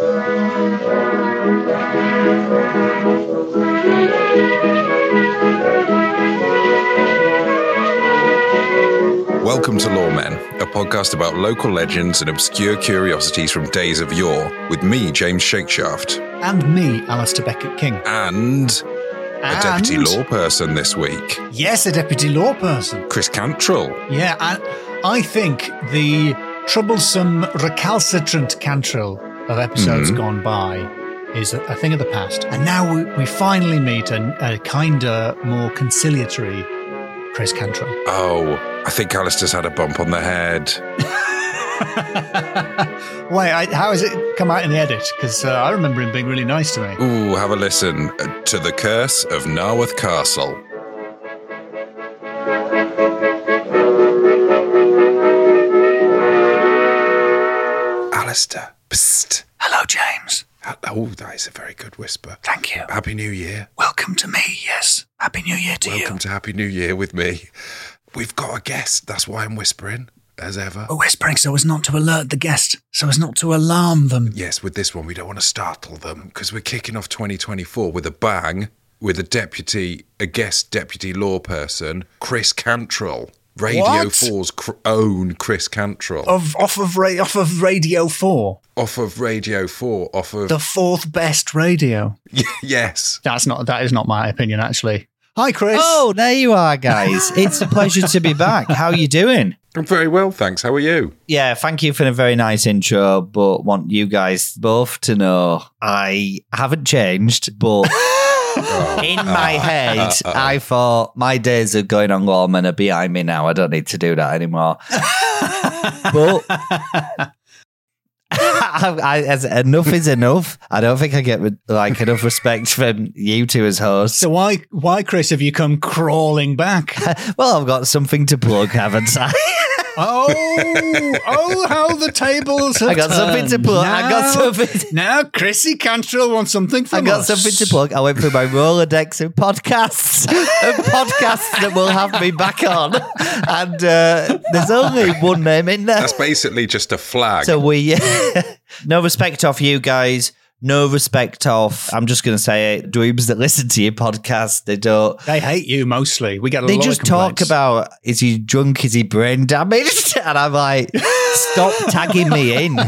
Welcome to Lawmen, a podcast about local legends and obscure curiosities from days of yore, with me, James Shakeshaft. And me, Alistair Beckett-King. And a deputy law person this week. Yes, a deputy law person. Chris Cantrell. Yeah, and I think the troublesome, recalcitrant Cantrell of episodes gone by is a thing of the past. And now we finally meet a kinder, more conciliatory Chris Cantrell. Oh, I think Alistair's had a bump on the head. Wait, how has it come out in the edit? Because I remember him being really nice to me. Ooh, have a listen to The Curse of Narworth Castle. Alistair, psst. Hello, James. Oh, that is a very good whisper. Thank you. Happy New Year. Welcome to me, yes. Happy New Year to you. Welcome to Happy New Year with me. We've got a guest. That's why I'm whispering, as ever. We're whispering so as not to alert the guest, so as not to alarm them. Yes, with this one, we don't want to startle them, because we're kicking off 2024 with a bang, with a guest deputy law person, Chris Cantrell. Radio 4's own Chris Cantrell. Off of Radio 4? Off of Radio 4, off of... The fourth best radio. Yes. That is not my opinion, actually. Hi, Chris. Oh, there you are, guys. It's a pleasure to be back. How are you doing? I'm very well, thanks. How are you? Yeah, thank you for a very nice intro, but want you guys both to know I haven't changed, but... In my head, I thought my days of going on Lawmen are behind me now. I don't need to do that anymore. But enough is enough. I don't think I get enough respect from you two as hosts. So why, Chris, have you come crawling back? Well, I've got something to plug, haven't I? Oh, how the tables have I got something to plug. Now Chrissy Cantrell wants something from us. I got something to plug. I went through my Rolodex of podcasts that will have me back on. And there's only one name in there. That's basically just a flag. So no respect off you guys. No respect off, I'm just going to say it, dweebs that listen to your podcast, They hate you mostly. We get a lot of complaints. They just talk about, is he drunk, is he brain damaged? And I'm like, stop tagging me in.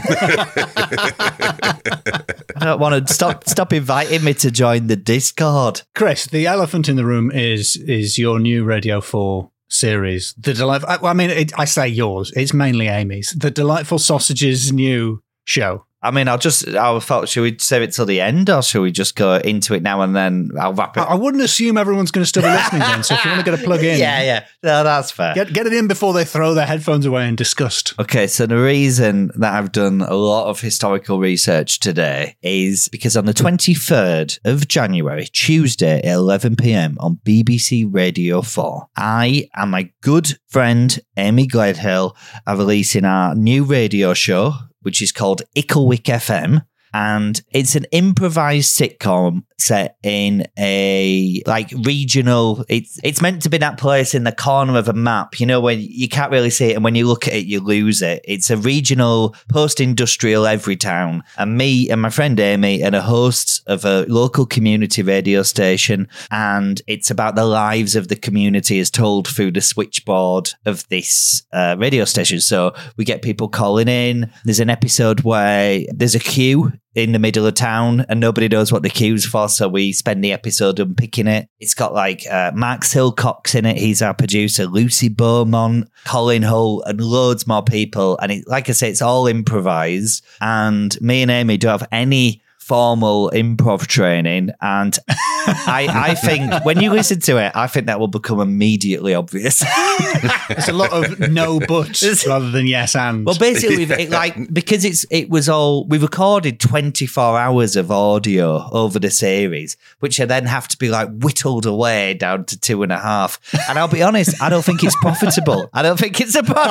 I don't want to stop inviting me to join the Discord. Chris, the elephant in the room is your new Radio 4 series. I say yours, it's mainly Amy's. The Delightful Sausages new show. I mean, I thought, should we save it till the end or should we just go into it now and then I'll wrap it? I wouldn't assume everyone's going to still be listening then, so if you want to get a plug in. Yeah. No, that's fair. Get it in before they throw their headphones away in disgust. Okay, so the reason that I've done a lot of historical research today is because on the 23rd of January, Tuesday at 11 p.m. on BBC Radio 4, I and my good friend Amy Gledhill are releasing our new radio show, which is called Icklewick FM. And it's an improvised sitcom set in a regional. It's meant to be that place in the corner of a map, when you can't really see it, and when you look at it, you lose it. It's a regional post-industrial Everytown, and me and my friend Amy are the hosts of a local community radio station, and it's about the lives of the community as told through the switchboard of this radio station. So we get people calling in. There's an episode where there's a queue in the middle of town and nobody knows what the queue's for, so we spend the episode unpicking it. It's got Mark Silcox in it, he's our producer, Lucy Beaumont, Colin Hull, and loads more people. And like I say, it's all improvised, and me and Amy don't have any formal improv training, and I think when you listen to it, I think that will become immediately obvious. It's a lot of no buts rather than yes and. Well, basically, because we recorded 24 hours of audio over the series, which then have to be whittled away down to 2.5. And I'll be honest, I don't think it's profitable. I don't think it's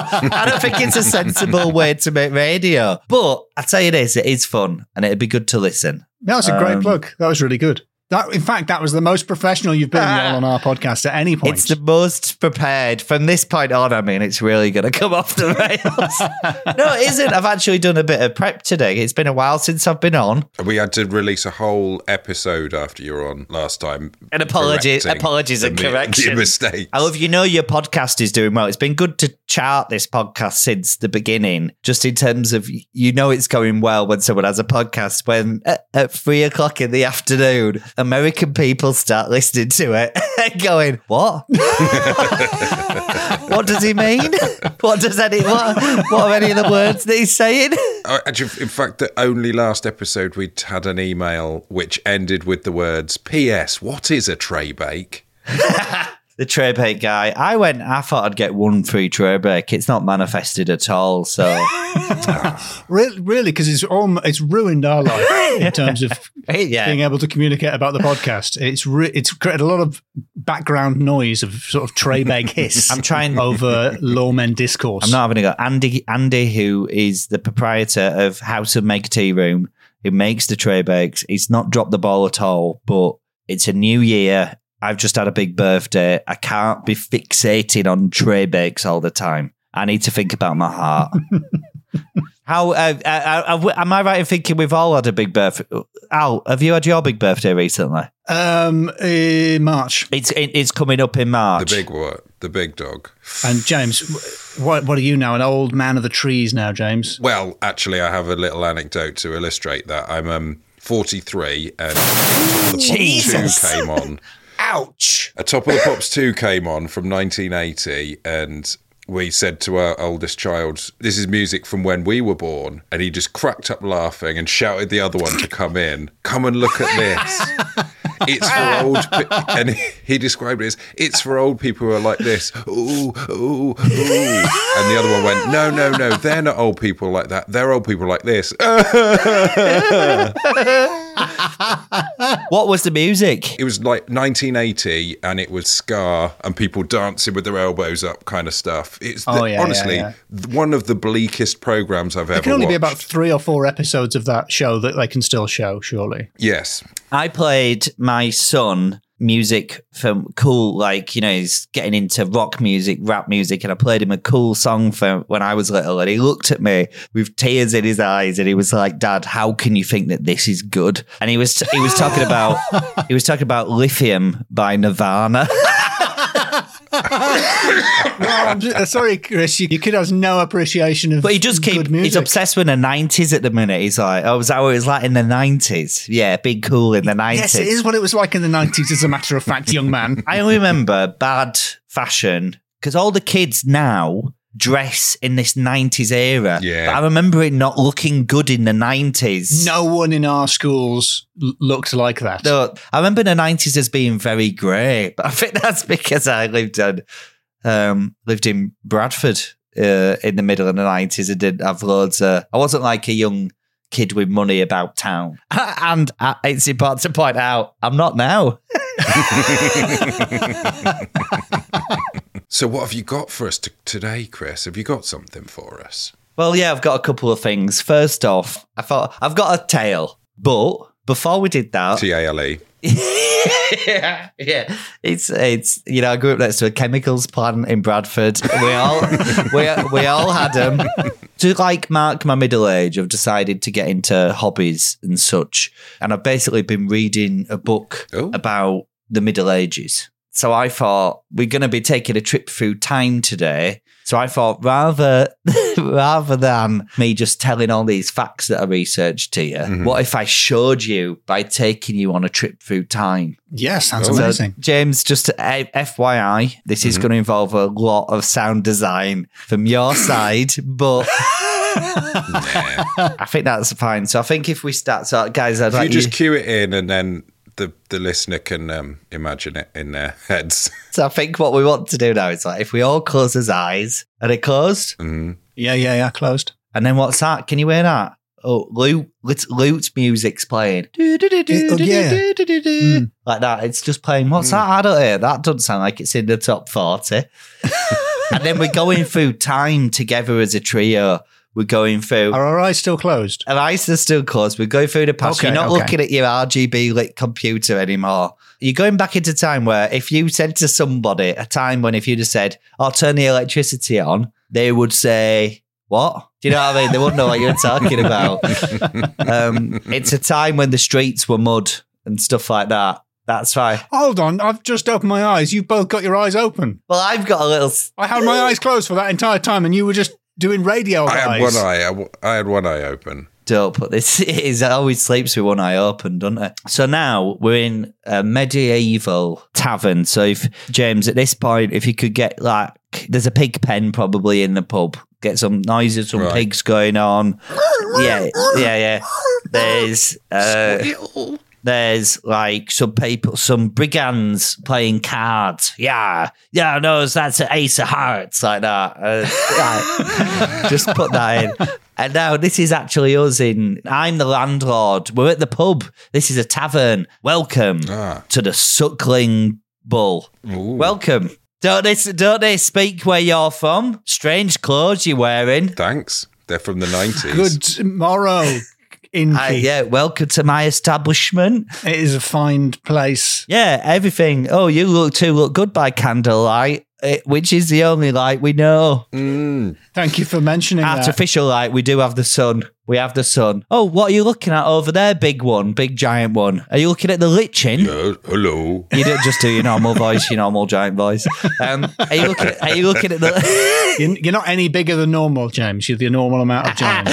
a sensible way to make radio. But I tell you this, it is fun and it'd be good to listen. That was a great plug. That was really good. In fact, that was the most professional you've been on our podcast at any point. It's the most prepared. From this point on, I mean, it's really going to come off the rails. No, it isn't. I've actually done a bit of prep today. It's been a while since I've been on. We had to release a whole episode after you were on last time. And apologies and corrections. Your mistakes. I love, your podcast is doing well. It's been good to chart this podcast since the beginning, just in terms of, it's going well when someone has a podcast, when at 3 o'clock in the afternoon, American people start listening to it and going, what? What does he mean? What are any of the words that he's saying? Actually, in fact, the only last episode we'd had an email which ended with the words, P.S. What is a tray bake? The tray bake guy. I thought I'd get one free tray bake. It's not manifested at all. So really, because it's ruined our life in terms of being able to communicate about the podcast. It's created a lot of background noise of sort of tray bake hiss. I'm trying over lawmen discourse. I'm not having a go. Andy, who is the proprietor of House of Make Tea Room, who makes the tray bakes, he's not dropped the ball at all. But it's a new year. I've just had a big birthday. I can't be fixating on tray bakes all the time. I need to think about my heart. How am I right in thinking we've all had a big birthday? Al, have you had your big birthday recently? March. It's coming up in March. The big dog. And James, what are you now? An old man of the trees now, James? Well, actually, I have a little anecdote to illustrate that. I'm 43 and Jesus. 2 came on. Ouch. A Top of the Pops 2 came on from 1980, and we said to our oldest child, this is music from when we were born. And he just cracked up laughing and shouted the other one to come in. Come and look at this. It's for old and he described it as, it's for old people who are like this. Ooh, ooh, ooh. And the other one went, no, they're not old people like that. They're old people like this. What was the music? It was like 1980 and it was ska and people dancing with their elbows up kind of stuff. It's honestly one of the bleakest programs I've ever watched. There can only be about 3 or 4 episodes of that show that they can still show, surely. Yes. I played my son music from cool, he's getting into rock music, rap music, and I played him a cool song from when I was little, and he looked at me with tears in his eyes and he was like, Dad, how can you think that this is good? And he was talking about Lithium by Nirvana. No, sorry, Chris. Your kid has no appreciation of. But he just good music. He's obsessed with the 90s at the minute. He's like, oh, was that what it was like in the 90s? Yeah, big cool in the 90s. Yes, it is what it was like in the 90s, as a matter of fact, young man. I remember bad fashion because all the kids now dress in this 90s era. Yeah. But I remember it not looking good in the 90s. No one in our schools looked like that. No, I remember the 90s as being very grey, but I think that's because I lived in Bradford in the middle of the 90s and didn't have loads I wasn't like a young kid with money about town. And it's important to point out, I'm not now. So what have you got for us today, Chris? Have you got something for us? Well, yeah, I've got a couple of things. First off, I thought I've got a tale, but before we did that... T-A-L-E. yeah. It's I grew up next to a chemicals plant in Bradford. We all had them. To mark my middle age, I've decided to get into hobbies and such, and I've basically been reading a book about the Middle Ages. So I thought we're going to be taking a trip through time today. So I thought rather than me just telling all these facts that I researched to you, what if I showed you by taking you on a trip through time? Yes, sounds amazing. James, just FYI, this is going to involve a lot of sound design from your side, but I think that's fine. So I think if we start, guys, I'd like you just cue it in and then the listener can imagine it in their heads. So I think what we want to do now is if we all close his eyes. Are they closed? Mm-hmm. Yeah, closed. And then what's that? Can you hear that? Oh, Lute's music's playing. Like that. It's just playing. What's that? I don't hear. That doesn't sound like it's in the top 40. And then we're going through time together as a trio. we're going through. Are our eyes still closed? Our eyes are still closed. We're going through the past. Okay, You're not okay. looking at your RGB lit computer anymore. You're going back into time where if you said to somebody a time when if you'd have said, "I'll turn the electricity on," they would say, "What?" Do you know what I mean? They wouldn't know what you're talking about. It's a time when the streets were mud and stuff like that. That's right. Hold on, I've just opened my eyes. You've both got your eyes open. Well, I've got a little... I had my eyes closed for that entire time, and you were just doing radio I had eyes. one eye. I had one eye open. Don't put this. It always sleeps with one eye open, doesn't it? So now we're in a medieval tavern. So if James, at this point, if you could get there's a pig pen probably in the pub. Get some noises, some pigs going on. Yeah. There's like some people, some brigands playing cards. Yeah, no, that's an ace of hearts like that. Just put that in. And now this is actually us I'm the landlord. We're at the pub. This is a tavern. Welcome to the Suckling Bull. Ooh. Welcome. Don't they speak where you're from? Strange clothes you're wearing. Thanks. They're from the 90s. Good morrow, Inky. Yeah, welcome to my establishment. It is a fine place. Yeah, everything. Oh, you look good by candlelight, which is the only light we know. Thank you for mentioning that. Artificial light, we do have the sun. We have the sun. Oh, what are you looking at over there, big giant one? Are you looking at the lichen? Hello. You don't just do your normal voice, your normal giant voice. Are you looking at the... You're not any bigger than normal, James. You're the normal amount of giant.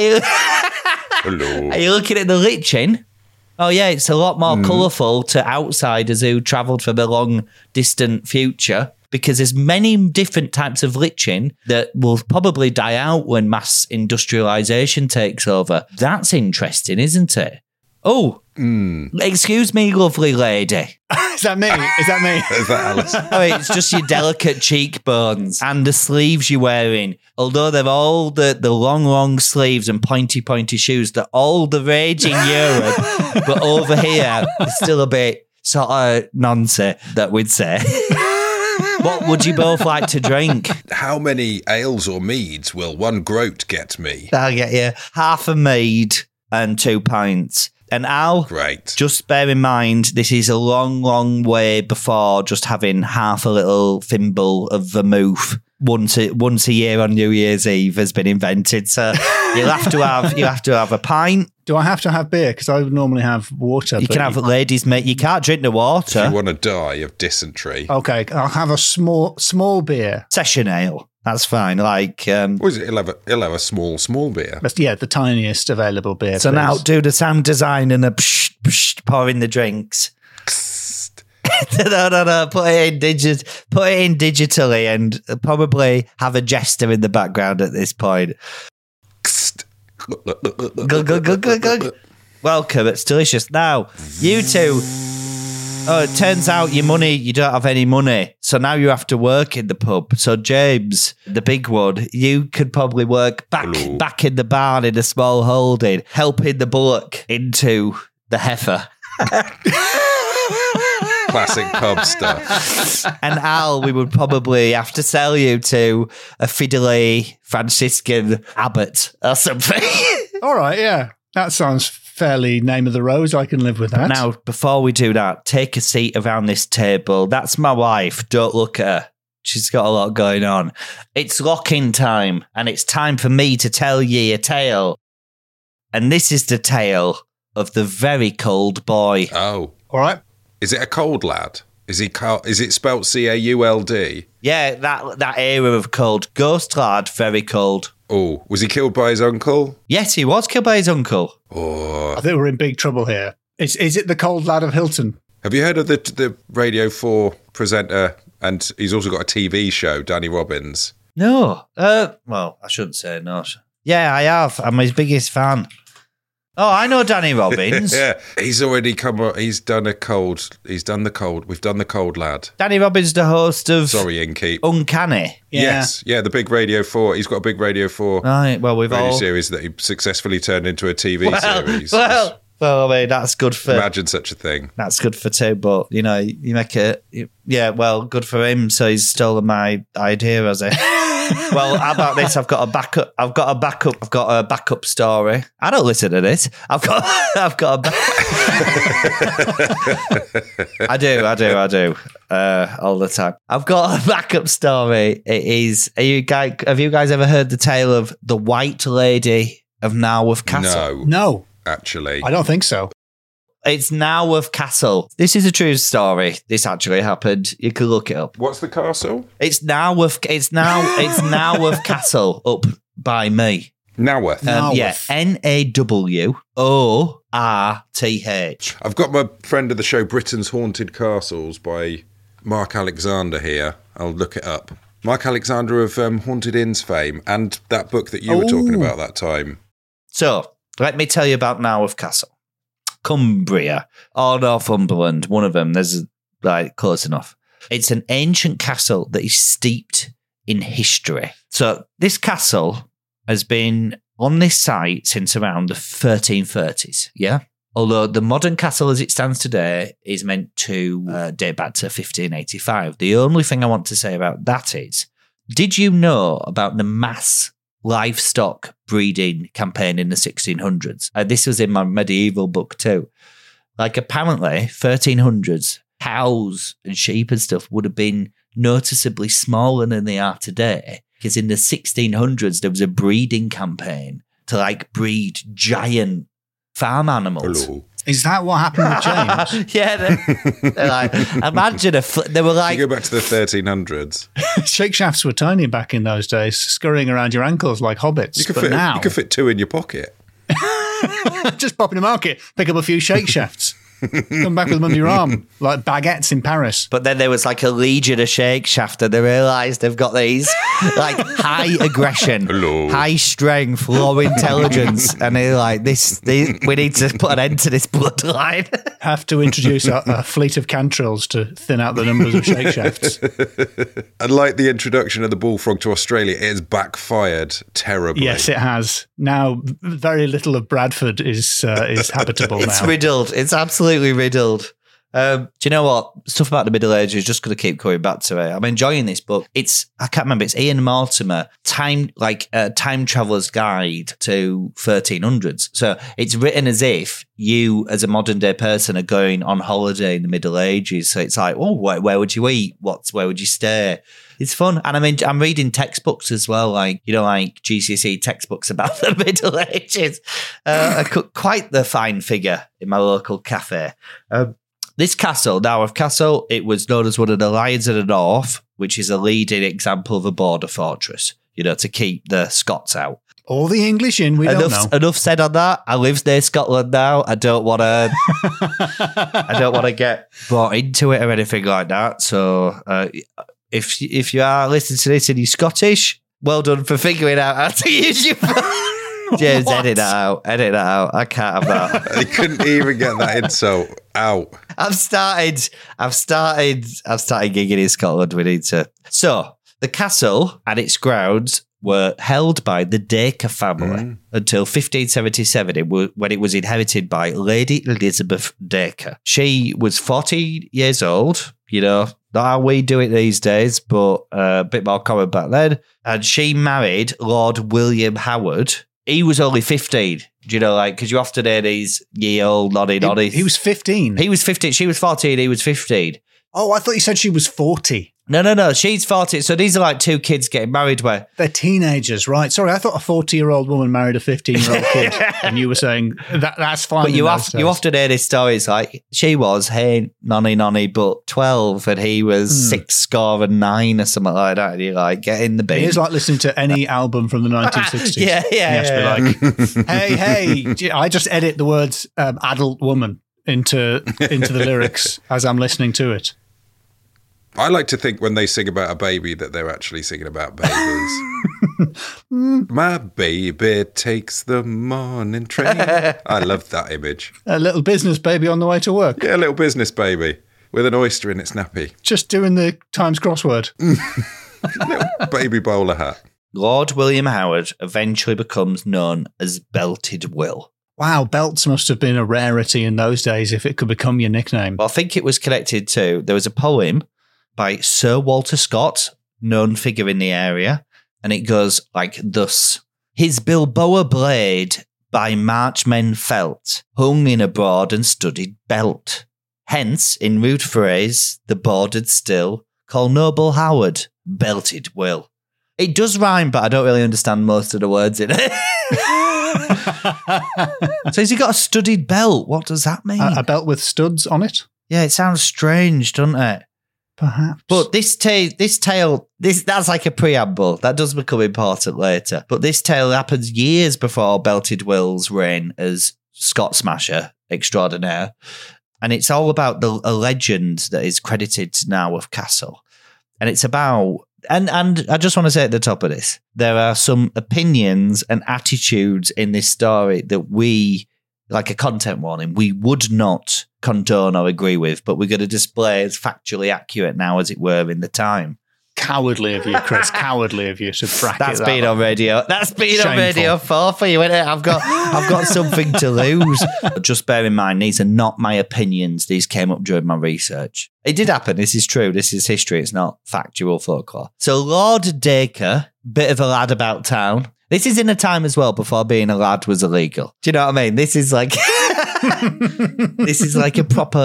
Hello. Are you looking at the lichen? Oh, yeah, it's a lot more colourful to outsiders who travelled from a long, distant future because there's many different types of lichen that will probably die out when mass industrialisation takes over. That's interesting, isn't it? Oh, excuse me, lovely lady. Is that me? Is Is that Alice? Oh, it's just your delicate cheekbones and the sleeves you're wearing. Although they're all the long sleeves and pointy shoes, they're all the rage in Europe. But over here, it's still a bit sort of nonsense that we'd say. What would you both like to drink? How many ales or meads will one groat get me? I'll get you half a mead and 2 pints. And Al, Great. just bear in mind, this is a long way before just having half a little thimble of vermouth once a year on New Year's Eve has been invented. So you'll have to have a pint. Do I have to have beer? Because I would normally have water. You can have ladies' mate. You can't drink the If water. you want to die of dysentery. Okay, I'll have a small beer. Session ale. That's fine. Like, What is it? He'll have a small beer. That's, the tiniest available beer. so please. now do the sound design and the psh, psh, pour in the drinks. No. Put it in digitally and probably have a jester in the background at this point. Glug. Welcome. It's delicious. Now, you two. Oh, it turns out you don't have any money. So now you have to work in the pub. So James, the big one, you could probably work back in the barn in a small holding, helping the bullock into the heifer. Classic pub stuff. And Al, we would probably have to sell you to a fiddly Franciscan abbot or something. All right, yeah. That sounds fairly name of the rose. I can live with that. Now, before we do that, take a seat around this table. That's my wife. Don't look at her. She's got a lot going on. It's lock-in time, and it's time for me to tell ye a tale. And this is the tale of the very cold boy. Oh. All right. Is it a cold lad? Is it spelt Cauld? Yeah, that era of cold. Ghost lad, very cold. Oh, was he killed by his uncle? Yes, he was killed by his uncle. Oh. I think we're in big trouble here. Is it the cold lad of Hilton? Have you heard of the Radio 4 presenter, and he's also got a TV show, Danny Robbins? No. Well, I shouldn't say no. Yeah, I have. I'm his biggest fan. Oh, I know Danny Robbins. Yeah, he's already come up. He's done the cold. We've done the cold lad. Danny Robbins, the host of Sorry, Inky. Uncanny. Yeah. Yes, yeah, the big Radio 4. He's got a big Radio 4 Right, well, we've radio all... series that he successfully turned into a TV series. Well, I mean, that's good for... Imagine such a thing. That's good for two, but, you know, you make it... Yeah, well, good for him, so he's stolen my idea, has he? Well, how about this? I've got a backup story. I don't listen to this. I've got a I do. All the time. I've got a backup story. It is. Have you guys ever heard the tale of the White Lady of Naworth Castle? No. Actually. I don't think so. It's Naworth Castle. This is a true story. This actually happened. You can look it up. What's the castle? It's Naworth Castle up by me. Naworth. Yeah, Naworth. I've got my friend of the show, Britain's Haunted Castles by Mark Alexander here. I'll look it up. Mark Alexander of Haunted Inns fame and that book that you were talking about that time. So, let me tell you about Naworth Castle. Cumbria or Northumberland, one of them. There's close enough. It's an ancient castle that is steeped in history. So this castle has been on this site since around the 1330s, yeah? Although the modern castle as it stands today is meant to date back to 1585. The only thing I want to say about that is, did you know about the mass livestock breeding campaign in the 1600s? This was in my medieval book too. Apparently, 1300s, cows and sheep and stuff would have been noticeably smaller than they are today, because in the 1600s, there was a breeding campaign to breed giant farm animals. Hello. Is that what happened with James? Yeah, they're imagine they were You go back to the 1300s. Shake shafts were tiny back in those days, scurrying around your ankles like hobbits. You could fit 2 in your pocket. Just pop in the market, pick up a few shake shafts. Come back with them under your arm, like baguettes in Paris. But then there was a legion of shake shaft, and they realised they've got these high aggression, high strength, low intelligence, and they're we need to put an end to this bloodline. Have to introduce a fleet of cantrils to thin out the numbers of shake shafts. Unlike the introduction of the bullfrog to Australia, it has backfired terribly. Yes, it has. Now, very little of Bradford is habitable now. It's riddled. It's absolutely riddled. Do you know what? Stuff about the Middle Ages, just going to keep coming back to it. I'm enjoying this book. I can't remember, it's Ian Mortimer, Time Traveller's Guide to 1300s. So it's written as if you, as a modern day person, are going on holiday in the Middle Ages. So it's where would you eat? Where would you stay? It's fun. And I'm reading textbooks as well, GCSE textbooks about the Middle Ages. I cooked quite the fine figure in my local cafe. This castle, Naworth Castle, it was known as one of the Lions of the North, which is a leading example of a border fortress, to keep the Scots out. Or the English in, we don't know. Enough said on that. I live near Scotland now. I don't want to get brought into it or anything like that. So if you are listening to this and you're Scottish, well done for figuring out how to use your phone. James, edit that out. I can't have that. I couldn't even get that insult out. I've started gigging in Scotland. We need to. So the castle and its grounds were held by the Dacre family until 1577, when it was inherited by Lady Elizabeth Dacre. She was 14 years old. Not how we do it these days, but a bit more common back then. And she married Lord William Howard. He was only 15. Do you know, because you often hear these year-old noddy. He was 15. He was 15. She was 14. He was 15. Oh, I thought you said she was 40. No. She's 40. So these are 2 kids getting married where they're teenagers, right? Sorry, I thought a 40-year-old woman married a 15-year-old kid, and you were saying that's fine. But you often hear these stories she was, hey, nonny, but 12, and he was 6-9 or something like that. And you're get in the bin. It's like listening to any album from the 1960s. Yeah. Be hey, I just edit the words adult woman into the lyrics as I'm listening to it. I like to think when they sing about a baby that they're actually singing about babies. My baby takes the morning train. I love that image. A little business baby on the way to work. Yeah, a little business baby with an oyster in its nappy. Just doing the Times crossword. Little baby bowler hat. Lord William Howard eventually becomes known as Belted Will. Wow, belts must have been a rarity in those days if it could become your nickname. Well, I think it was connected to, there was a poem by Sir Walter Scott, known figure in the area, And it goes like thus. His Bilboa blade by marchmen felt, hung in a broad and studded belt. Hence, in rude phrase, the bordered still, call noble Howard, belted Will. It does rhyme, but I don't really understand most of the words in it. So has he got a studded belt? What does that mean? A belt with studs on it? Yeah, it sounds strange, doesn't it? Perhaps. But this tale, that's like a preamble. That does become important later. But this tale happens years before Belted Will's reign as Scott Smasher extraordinaire. And it's all about a legend that is credited to Naworth Castle. And it's about... And I just want to say at the top of this, there are some opinions and attitudes in this story that we, like a content warning, we would not condone or agree with, but we're going to display as factually accurate now, as it were, in the time. Cowardly of you, Chris. Cowardly of you to bracket That's that been up. on radio. That's been Shameful. on Radio 4 for you, isn't it? I've got something to lose. Just bear in mind, these are not my opinions. These came up during my research. It did happen. This is true. This is history. It's not factual folklore. So Lord Dacre, bit of a lad about town. This is in a time as well before being a lad was illegal. Do you know what I mean? This is like... this is going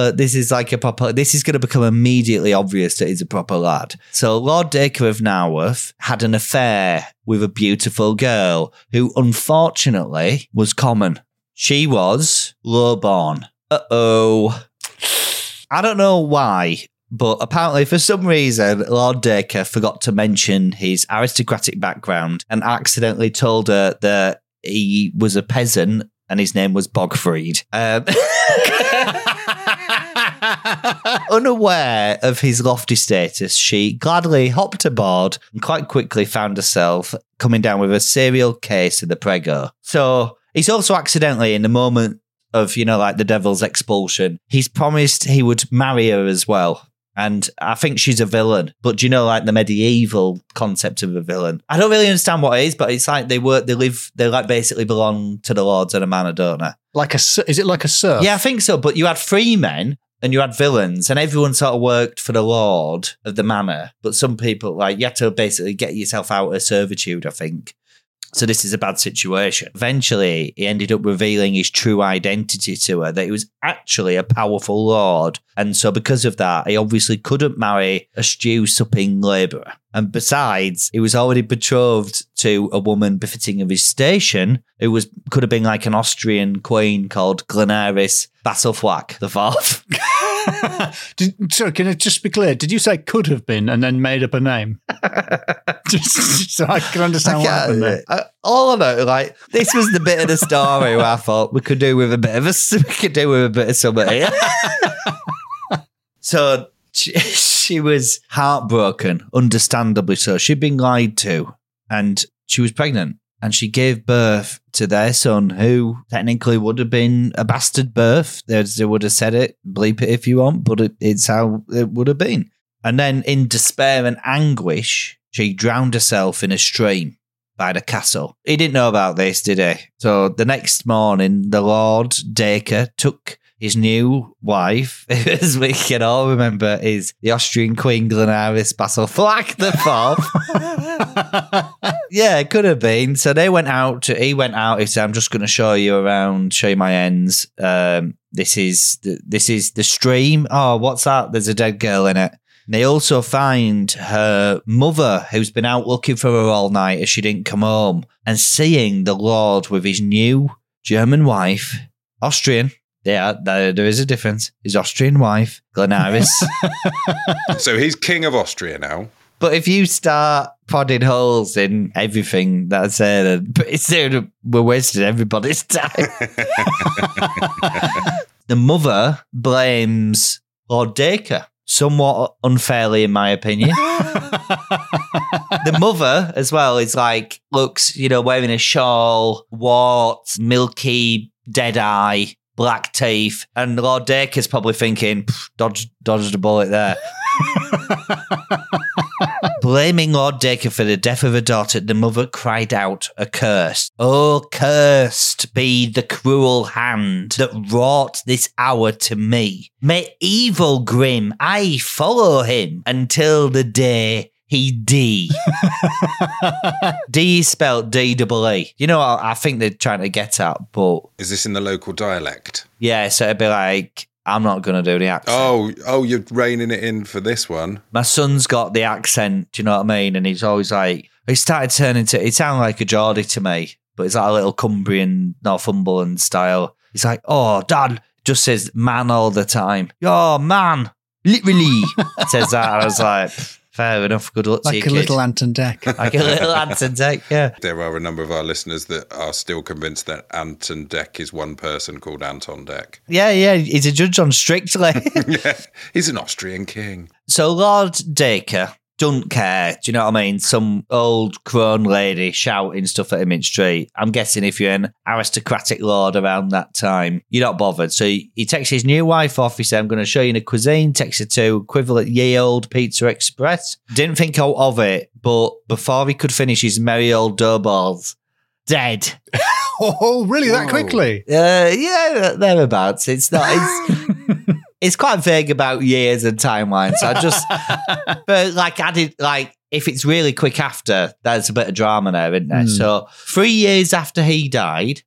to become immediately obvious that he's a proper lad. So Lord Dacre of Naworth had an affair with a beautiful girl who unfortunately was common. She was lowborn. Uh-oh. I don't know why, but apparently for some reason, Lord Dacre forgot to mention his aristocratic background and accidentally told her that he was a peasant and his name was Bogfried. Unaware of his lofty status, she gladly hopped aboard and quite quickly found herself coming down with a serial case of the Prego. So he's also accidentally, in the moment of, like the devil's expulsion, he's promised he would marry her as well. And I think she's a villain. But do you know, like the medieval concept of a villain? I don't really understand what it is, but it's like they basically belong to the lords of the manor, don't they? Is it like a serf? Yeah, I think so. But you had free men and you had villains, and everyone sort of worked for the lord of the manor. But some people, you had to basically get yourself out of servitude, I think. So this is a bad situation. Eventually, he ended up revealing his true identity to her, that he was actually a powerful lord. And so because of that, he obviously couldn't marry a stew-supping labourer. And besides, he was already betrothed to a woman befitting of his station, who could have been like an Austrian queen called Glenaris Basselflack the Fourth. Sorry, can it just be clear? Did you say could have been and then made up a name? just so I can understand what happened there. All I know, this was the bit of the story where I thought we could do with a bit of something. So she was heartbroken, understandably so. She'd been lied to, and she was pregnant. And she gave birth to their son, who technically would have been a bastard birth. They would have said it, bleep it if you want, but it's how it would have been. And then in despair and anguish, she drowned herself in a stream by the castle. He didn't know about this, did he? So the next morning, the Lord Dacre took his new wife, as we can all remember, is the Austrian Queen Glenaris Basselflack the Fourth. Yeah, it could have been. So he went out, he said, I'm just going to show you around, show you my ends. This is the stream. Oh, what's that? There's a dead girl in it. And they also find her mother, who's been out looking for her all night as she didn't come home, and seeing the Lord with his new German wife, Austrian. Yeah, there is a difference. His Austrian wife, Glenaris. So he's king of Austria now. But if you start prodding holes in everything that I said, then pretty soon we're wasting everybody's time. The mother blames Lord Dacre, somewhat unfairly in my opinion. The mother as well is looks, wearing a shawl, warts, milky, dead eye, black teeth, and Lord Dacre's probably thinking, dodged a bullet there. Blaming Lord Dacre for the death of her daughter, the mother cried out a curse. Oh, cursed be the cruel hand that wrought this hour to me. May evil grim I follow him until the day D. D is spelled D-double-E. You know what I think they're trying to get at, but... Is this in the local dialect? Yeah, so it'd be like, I'm not going to do the accent. Oh, you're reining it in for this one. My son's got the accent, do you know what I mean? And he's always like... He started turning to... It sounded like a Geordie to me, but it's like a little Cumbrian, Northumberland style. He's like, oh, Dad, just says man all the time. Oh, man. Literally. Says that. I was like... Fair enough. Good luck to you, Like a little Anton Deck. Like a little Anton Deck, yeah. There are a number of our listeners that are still convinced that Anton Deck is one person called Anton Deck. Yeah. He's a judge on Strictly. Yeah, he's an Austrian king. So Lord Dacre don't care. Do you know what I mean? Some old crone lady shouting stuff at him in the street. I'm guessing if you're an aristocratic lord around that time, you're not bothered. So he takes his new wife off. He said, I'm going to show you the cuisine. Takes her to equivalent ye old Pizza Express. Didn't think out of it, but before he could finish his merry old dough balls, dead. Oh, really? That quickly? Yeah, thereabouts. It's not... It's quite vague about years and timelines. But like added, like if it's really quick after, there's a bit of drama there, isn't there? So 3 years after he died,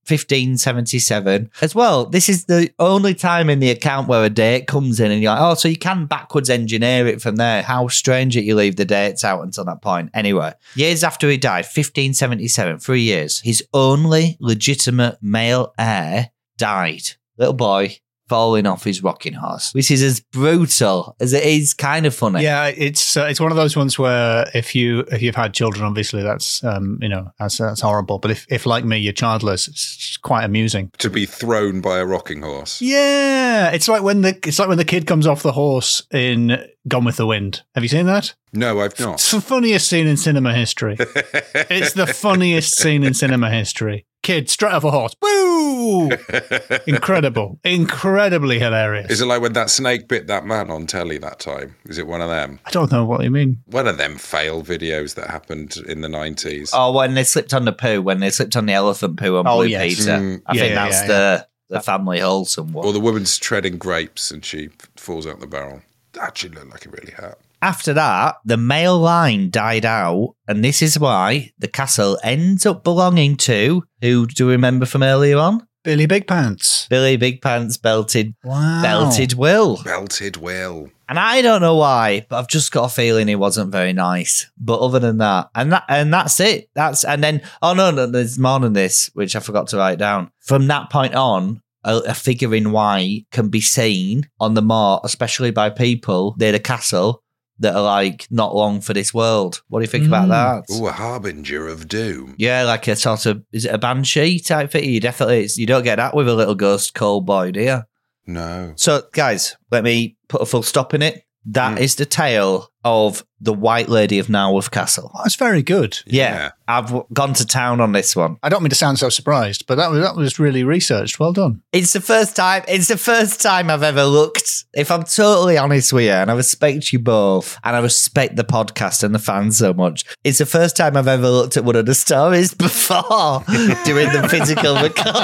1577, as well, this is the only time in the account where a date comes in and you're like, oh, so you can backwards engineer it from there. How strange that you leave the dates out until that point. Anyway, years after he died, 1577, 3 years, his only legitimate male heir died. Little boy. Falling off his rocking horse, which is as brutal as it is kind of funny. Yeah, it's one of those ones where if you've had children, obviously that's that's horrible. But if like me, you're childless, it's quite amusing To be thrown by a rocking horse. Yeah, it's like when the kid comes off the horse in Gone with the Wind. Have you seen that? No, I've not. It's the funniest scene in cinema history. It's the funniest scene in cinema history. Kid straight off a horse. Woo! Incredible. Incredibly hilarious. Is it like when that snake bit that man on telly that time? Is it one of them? I don't know what you mean. One of them fail videos that happened in the 90s. Oh, when they slipped on the poo, when they slipped on the elephant poo on Blue yes. Peter. I think that's the family wholesome one. Or the woman's treading grapes and she falls out the barrel. That should look like it really hurt. After that, the male line died out, and this is why the castle ends up belonging to, who do you remember from earlier on? Billy Big Pants. Billy Big Pants Belted Wow. Will. Belted Will. And I don't know why, but I've just got a feeling he wasn't very nice. But other than that, and that's it. There's more than this, which I forgot to write down. From that point on, a figure in white can be seen on the moor, especially by people near the castle that are like not long for this world. What do you think about that? Ooh, a harbinger of doom. Yeah, like a sort of, is it a banshee type thing? You don't get that with a little ghost cold boy, do you? No. So, guys, let me put a full stop in it. That is the tale of the White Lady of Narworth Castle. Oh, that's very good. Yeah, I've gone to town on this one. I don't mean to sound so surprised, but that was really researched. Well done. It's the first time I've ever looked, if I'm totally honest with you, and I respect you both, and I respect the podcast and the fans so much. It's the first time I've ever looked at one of the stories before doing the physical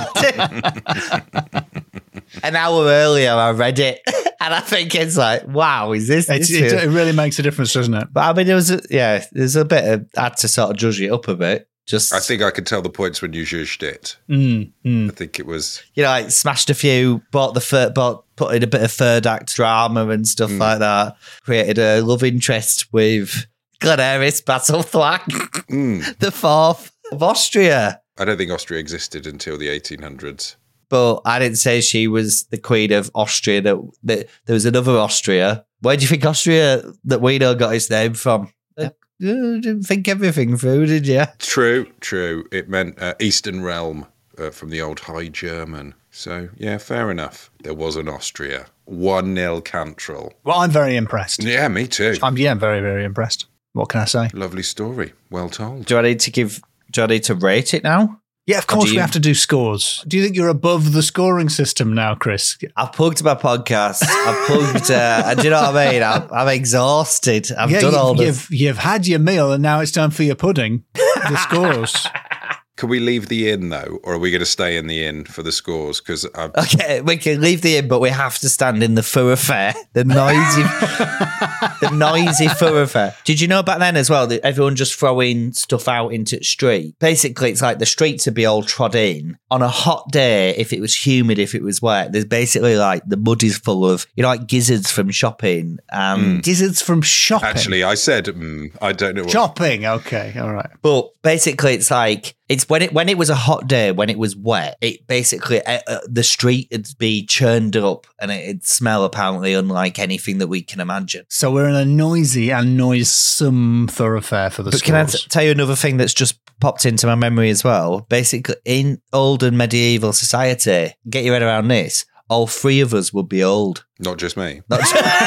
recording. An hour earlier, I read it, and I think it's like, wow, is this? It really makes a difference, doesn't it? But I mean, there's a bit of, I had to sort of judge it up a bit. I think I could tell the points when you judged it. I think it was, like smashed a few, put in a bit of third act drama and stuff like that. Created a love interest with Glenairis Battlethwack, the fourth of Austria. I don't think Austria existed until the 1800s. But I didn't say she was the queen of Austria. That there was another Austria. Where do you think Austria that we know got its name from? You didn't think everything through, did you? True. It meant Eastern Realm from the old High German. So, yeah, fair enough. There was an Austria. 1-0 Cantrell. Well, I'm very impressed. Yeah, me too. I'm very, very impressed. What can I say? Lovely story. Well told. Do I need to rate it now? Yeah, of course we have to do scores. Do you think you're above the scoring system now, Chris? I've plugged my podcast. I've plugged, do you know what I mean? I'm exhausted. I've done all this. You've had your meal and now it's time for your pudding. The scores. Can we leave the inn though, or are we going to stay in the inn for the scores? Because okay, we can leave the inn, but we have to stand in the thoroughfare, the noisy thoroughfare. Did you know back then as well that everyone just throwing stuff out into the street? Basically, it's like the streets would be all trod in on a hot day. If it was humid, if it was wet, there's basically like the mud is full of like gizzards from shopping. Gizzards from shopping. Actually, I said I don't know. Shopping. Okay, all right. But basically, it's like it's when it was a hot day, when it was wet. It basically the street would be churned up, and it'd smell apparently unlike anything that we can imagine. So we're in a noisy and noisome thoroughfare for the But scores. can I tell you another thing that's just popped into my memory as well? Basically, in old and medieval society, get your head around this. All three of us would be old. Not just me. Not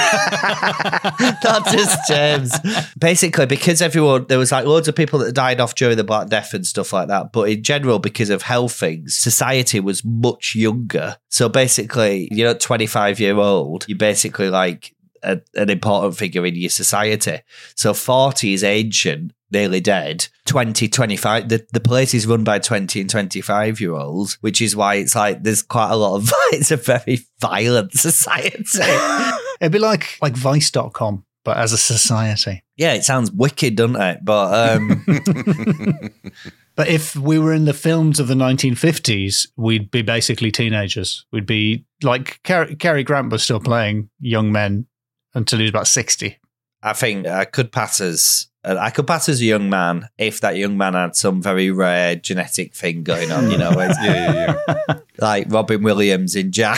just James. Basically, because there was like loads of people that died off during the Black Death and stuff like that. But in general, because of health things, society was much younger. So basically, 25-year-old, you're basically like an important figure in your society. So 40 is ancient, nearly dead. 20, 25, the place is run by 20 and 25-year-olds, which is why it's like there's quite a lot of, it's a very violent society. It'd be like Vice.com, but as a society. Yeah, it sounds wicked, doesn't it? But But if we were in the films of the 1950s, we'd be basically teenagers. We'd be like Cary Grant was still playing young men until he was about 60. I think I could pass as a young man if that young man had some very rare genetic thing going on, Yeah. like Robin Williams in Jack.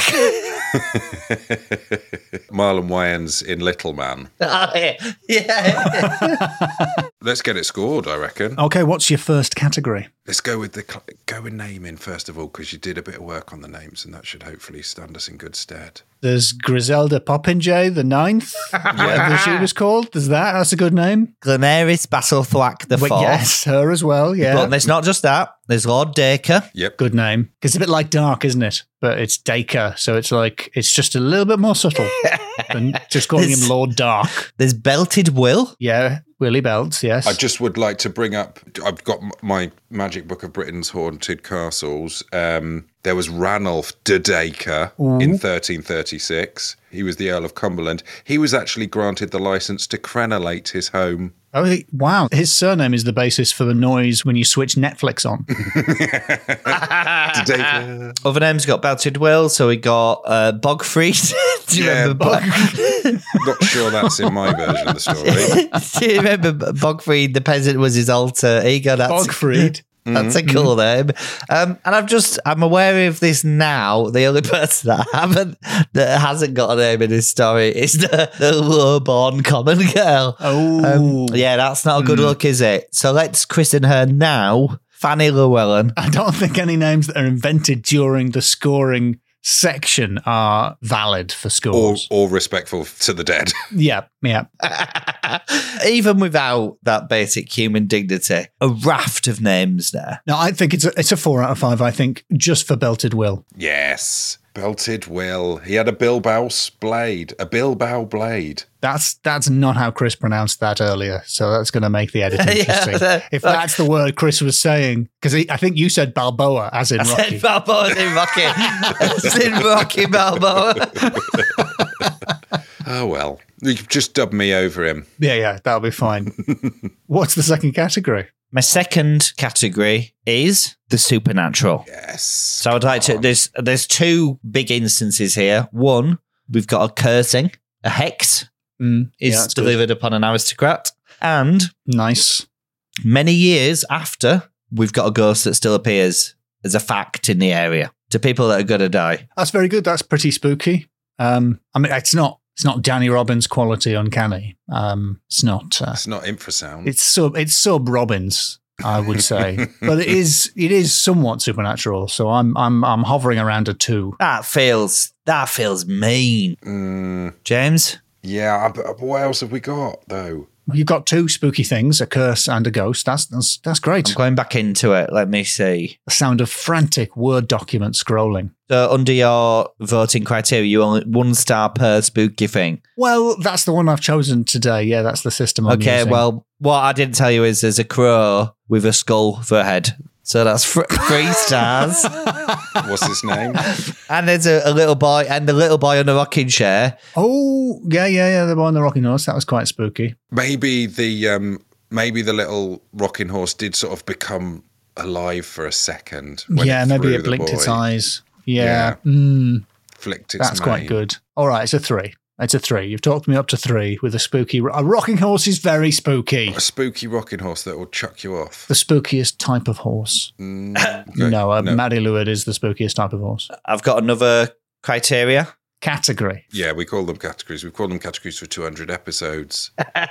Marlon Wayans in Little Man. Yeah. Let's get it scored, I reckon. Okay, what's your first category? Let's go with go with naming first of all, because you did a bit of work on the names, and that should hopefully stand us in good stead. There's Griselda Popinjay the Ninth, whatever she was called. There's that. That's a good name. Glenaris Bastlethwaite the Fourth. Yes, her as well, yeah. But there's not just that. There's Lord Dacre. Yep. Good name. It's a bit like Dark, isn't it? But it's Dacre, so it's just a little bit more subtle than just calling him Lord Dark. There's Belted Will. Yeah, Willie Belts, yes. I just would like to bring up, I've got my Magic Book of Britain's Haunted Castles. There was Ranulph de Dacre in 1336. He was the Earl of Cumberland. He was actually granted the license to crenellate his home. Oh, wow. His surname is the basis for the noise when you switch Netflix on. De Dacre. Other names got Belted Will, so we got Bogfried. Do you remember Not sure that's in my version of the story. Do you remember Bogfried, the peasant was his alter ego? Bogfried. That's a cool name. And I'm aware of this now. The only person that hasn't got a name in this story is the low-born common girl. Oh. Yeah, that's not a good look, is it? So let's christen her now, Fanny Llewellyn. I don't think any names that are invented during the scoring section are valid for scores. Or respectful to the dead. Yeah. Even without that basic human dignity, a raft of names there. No, I think it's a 4 out of 5, I think, just for Belted Will. Yes. Belted Will. He had a Bilbao blade. A Bilbao blade. That's not how Chris pronounced that earlier, so that's going to make the edit interesting. If that's the word Chris was saying, because I think you said Balboa, as in Rocky. I said Balboa as in Rocky. As in Rocky Balboa. Oh, well. You just dub me over him. Yeah, that'll be fine. What's the second category? My second category is the supernatural. Yes. So I'd like to. There's two big instances here. One, we've got a cursing, a hex is delivered upon an aristocrat, and nice. Many years after, we've got a ghost that still appears as a fact in the area to people that are going to die. That's very good. That's pretty spooky. I mean, it's not Danny Robbins quality uncanny. It's not infrasound. It's sub Robbins, I would say, but it is somewhat supernatural. So I'm hovering around a 2. That feels mean. James? Yeah, but what else have we got though? You've got 2 spooky things, a curse and a ghost. That's great. I'm going back into it. Let me see. The sound of frantic Word document scrolling. So under your voting criteria, you only 1 star per spooky thing. Well, that's the one I've chosen today. Yeah, that's the system I'm using. Well, what I didn't tell you is there's a crow with a skull for a head. So that's 3 stars. What's his name? And there's a little boy, and the little boy on the rocking chair. Oh, yeah. The boy on the rocking horse. That was quite spooky. Maybe the little rocking horse did sort of become alive for a second. Yeah, maybe it blinked its eyes. Yeah. Flicked its That's mane. quite good. All right, it's a 3. It's a 3. You've talked me up to 3 with a spooky... A rocking horse is very spooky. A spooky rocking horse that will chuck you off. The spookiest type of horse. Okay. No, Maddie Lewis is the spookiest type of horse. I've got another criteria. Category. Yeah, we call them categories. We've called them categories for 200 episodes.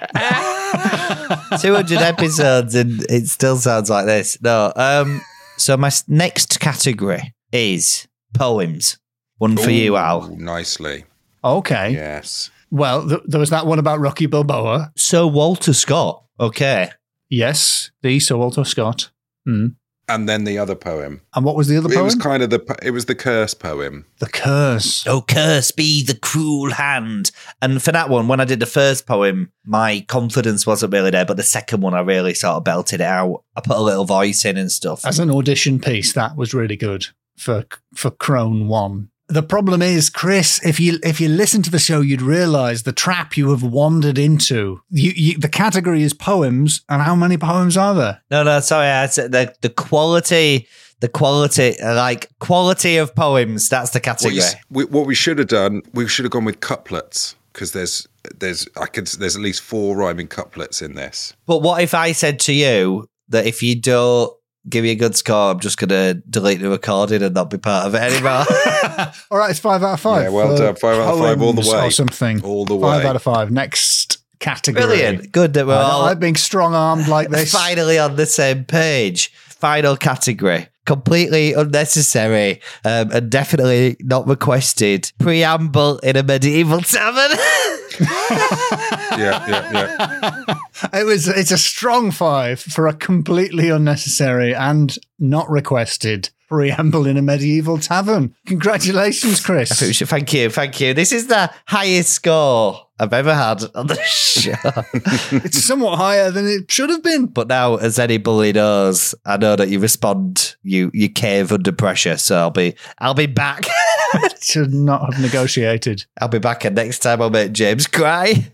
200 episodes, and it still sounds like this. No. So my next category is poems. One for you, Al. Nicely. Okay. Yes. Well, there was that one about Rocky Balboa. Sir Walter Scott. Okay. Yes, the Sir Walter Scott. Mm. And then the other poem. And what was the other poem? It was kind of it was the curse poem. The curse. Oh, curse be the cruel hand. And for that one, when I did the first poem, my confidence wasn't really there, but the second one, I really sort of belted it out. I put a little voice in and stuff. As an audition piece, that was really good for Crone 1. The problem is, Chris, if you listen to the show, you'd realise the trap you have wandered into. The category is poems, and how many poems are there? No, sorry. I said the quality, quality of poems. That's the category. What we should have done, we should have gone with couplets, because there's at least 4 rhyming couplets in this. But what if I said to you that if you don't give me a good score, I'm just going to delete the recording and not be part of it anymore? All right, it's 5 out of 5. Yeah, well done. 5 out of 5 all the way. Or something. All the way. 5 out of 5. Next category. Brilliant. Good that we're all I'm being strong-armed like this. Finally on the same page. Final category. Completely unnecessary and definitely not requested. Preamble in a medieval tavern. Yeah. It's a strong 5 for a completely unnecessary and not requested preamble in a medieval tavern. Congratulations, Chris. Thank you. This is the highest score I've ever had on the show. It's somewhat higher than it should have been. But now, as any bully knows, I know that you respond, you cave under pressure. So I'll be back. Should not have negotiated. I'll be back, and next time I'll make James cry.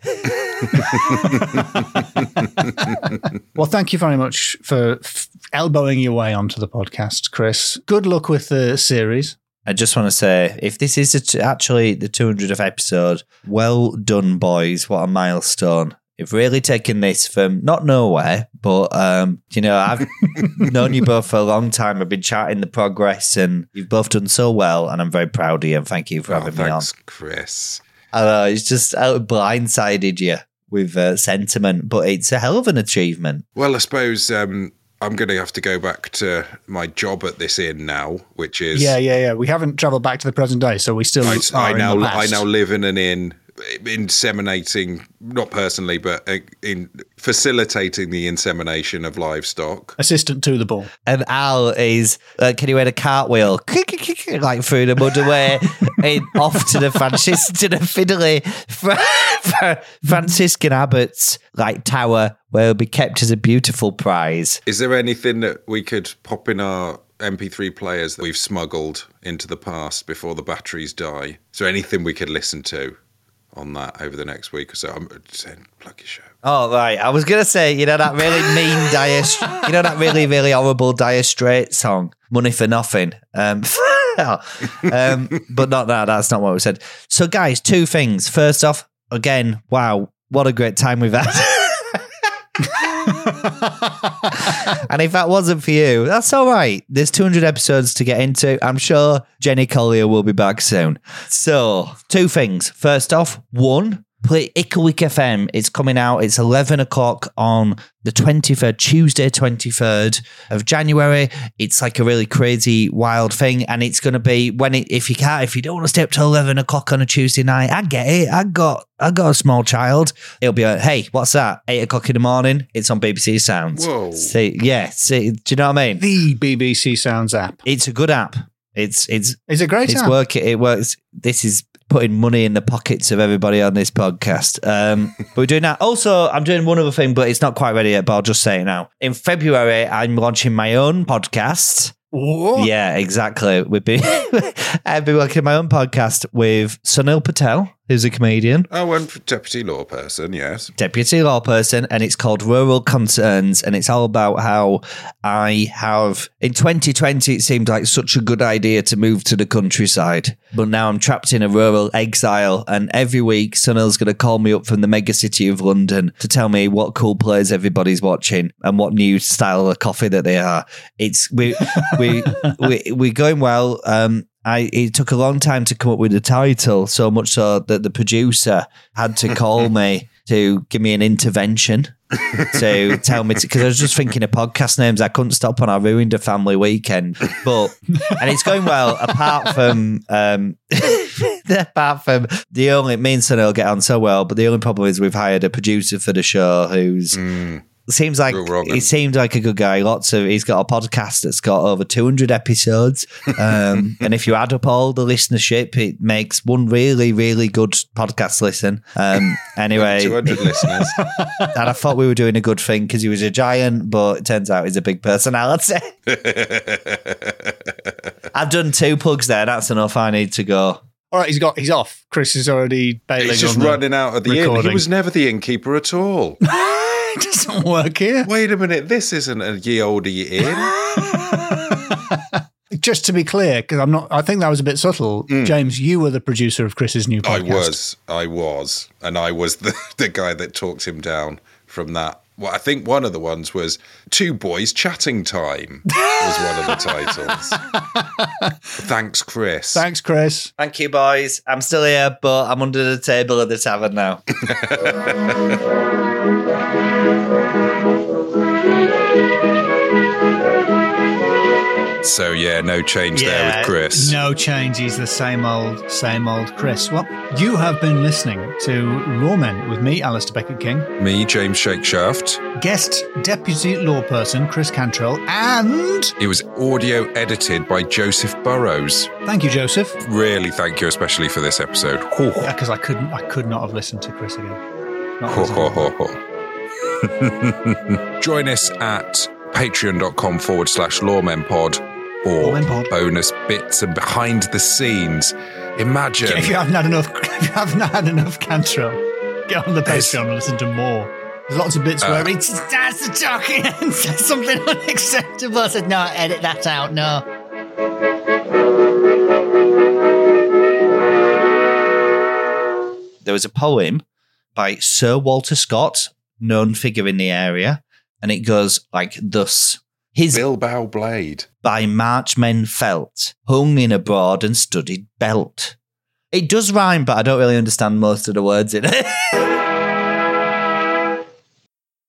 Well, thank you very much for elbowing your way onto the podcast, Chris. Good luck with the series. I just want to say, if this is actually the 200th episode, well done, boys. What a milestone. You've really taken this from not nowhere, but, I've known you both for a long time. I've been chatting the progress, and you've both done so well, and I'm very proud of you, and thank you for having me on. Thanks, Chris. I know, it's just blindsided you with sentiment, but it's a hell of an achievement. Well, I suppose I'm going to have to go back to my job at this inn now, which is... Yeah. We haven't travelled back to the present day, so we still I now live in an inn, inseminating, not personally, but in facilitating the insemination of livestock. Assistant to the ball. And Al is, can you add a cartwheel? Like through the mud away, off to the fiddly Franciscan Abbots like tower, where it'll be kept as a beautiful prize. Is there anything that we could pop in our MP3 players that we've smuggled into the past before the batteries die? Is there anything we could listen to on that over the next week or so? I'm saying plug your show. Oh, right. I was going to say, that really mean that really, really horrible Dire Straits song, Money for Nothing. But not that. That's not what we said. So, guys, 2 things. First off, again, wow, what a great time we've had. And if that wasn't for you, that's all right. There's 200 episodes to get into. I'm sure Jenny Collier will be back soon. So, 2 things. First off, 1, play Icklewick FM. It's coming out. It's 11 o'clock on the 23rd, Tuesday, 23rd of January. It's like a really crazy, wild thing. And it's going to be if you don't want to stay up till 11 o'clock on a Tuesday night, I get it. I got a small child. It'll be like, hey, what's that? 8 o'clock in the morning. It's on BBC Sounds. Whoa. See, do you know what I mean? The BBC Sounds app. It's a good app. It's a great app. It works. This is putting money in the pockets of everybody on this podcast. But we're doing that. Also, I'm doing one other thing, but it's not quite ready yet, but I'll just say it now. In February, I'm launching my own podcast. What? Yeah, exactly. I've been working on my own podcast with Sunil Patel, who's a comedian. Oh, and deputy law person, yes. Deputy law person, and it's called Rural Concerns, and it's all about how I have, in 2020, it seemed like such a good idea to move to the countryside, but now I'm trapped in a rural exile, and every week Sunil's going to call me up from the mega city of London to tell me what cool plays everybody's watching and what new style of coffee that they are. We're going well. It took a long time to come up with the title, so much so that the producer had to call me to give me an intervention to tell me, because I was just thinking of podcast names. I couldn't stop and I ruined a family weekend. And it's going well, apart from me and Sunil get on so well, but the only problem is we've hired a producer for the show who's... Seemed like a good guy. He's got a podcast that's got over 200 episodes. And if you add up all the listenership, it makes one really, really good podcast listen. Anyway, 200 listeners. And I thought we were doing a good thing because he was a giant, but it turns out he's a big personality. I've done 2 plugs there. That's enough. I need to go. All right, he's off. Chris is already bailing. He's just on running out of the recording. inn. He was never the innkeeper at all. It doesn't work here. Wait a minute, this isn't a ye olde inn. Just to be clear, because I think that was a bit subtle. James, you were the producer of Chris's new podcast. I was. And I was the guy that talked him down from that. Well, I think one of the ones was 2 Boys Chatting Time was one of the titles. Thanks, Chris. Thanks, Chris. Thank you, boys. I'm still here, but I'm under the table at the tavern now. So, yeah, no change there with Chris. No change. He's the same old Chris. Well, you have been listening to Lawmen with me, Alistair Beckett-King. Me, James Shakeshaft. Guest Deputy Law Person, Chris Cantrell. And... it was audio edited by Joseph Burrows. Thank you, Joseph. Really thank you, especially for this episode. Yeah, because I could not have listened to Chris again. Join us at patreon.com/lawmenpod for bonus bits and behind the scenes. Imagine if you haven't had enough Cantrell, get on the Patreon and listen to more. There's lots of bits where he starts to talk and says something unacceptable. I said, no, edit that out. No. There was a poem by Sir Walter Scott, known figure in the area, and it goes like thus. His Bilbao blade by Marchmen felt, hung in a broad and studded belt. It does rhyme, but I don't really understand most of the words in it.